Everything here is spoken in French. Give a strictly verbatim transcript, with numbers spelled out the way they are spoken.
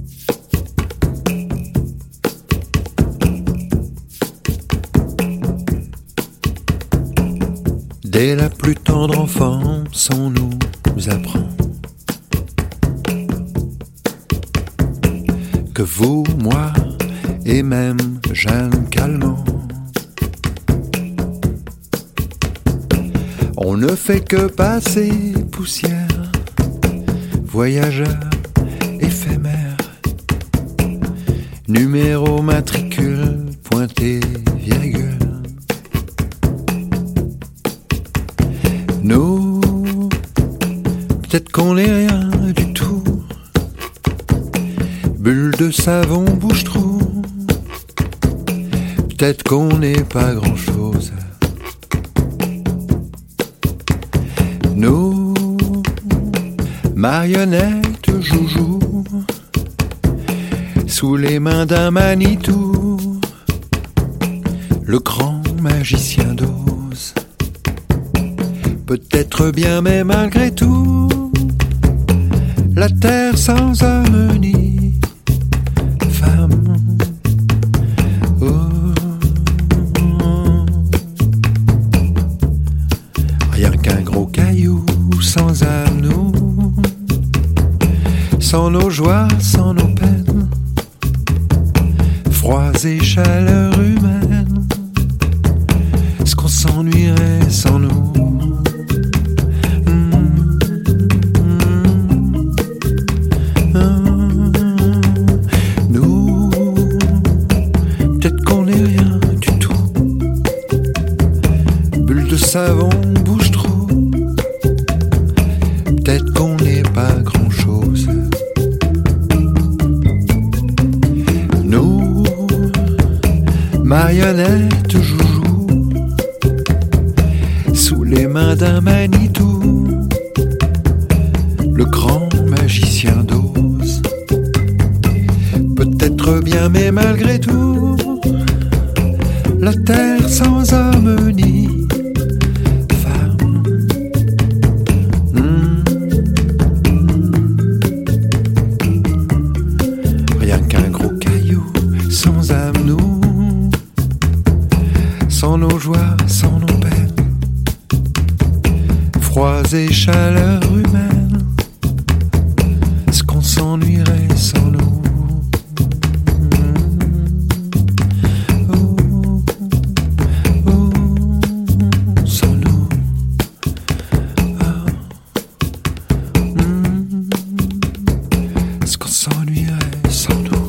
Dès la plus tendre enfance, on nous apprend que vous, moi et même Jeanne Calment, on ne fait que passer poussière, voyageur éphémère, numéro matricule, pointé, virgule. Nous, peut-être qu'on n'est rien du tout, bulle de savon, bouche-trou, peut-être qu'on n'est pas grand-chose. Nous, marionnettes, joujoux, sous les mains d'un Manitou, le grand magicien d'Oz. Peut-être bien, mais malgré tout, la terre sans homme ni femme. Oh, oh. Rien qu'un gros caillou sans âme, nous, sans nos joies, sans nos peines, froids et chaleur humaine, est-ce qu'on s'ennuierait sans nous? Savon, bouche-trou, peut-être qu'on n'est pas grand-chose. Nous, marionnettes, joujoux, sous les mains d'un Manitou, le grand magicien d'Oz. Peut-être bien, mais malgré tout, la terre sans homme ni sans nos joies, sans nos peines, froids et chaleur humaine, est-ce qu'on s'ennuierait sans nous? Oh, oh, sans nous. Oh, mm, est-ce qu'on s'ennuierait sans nous?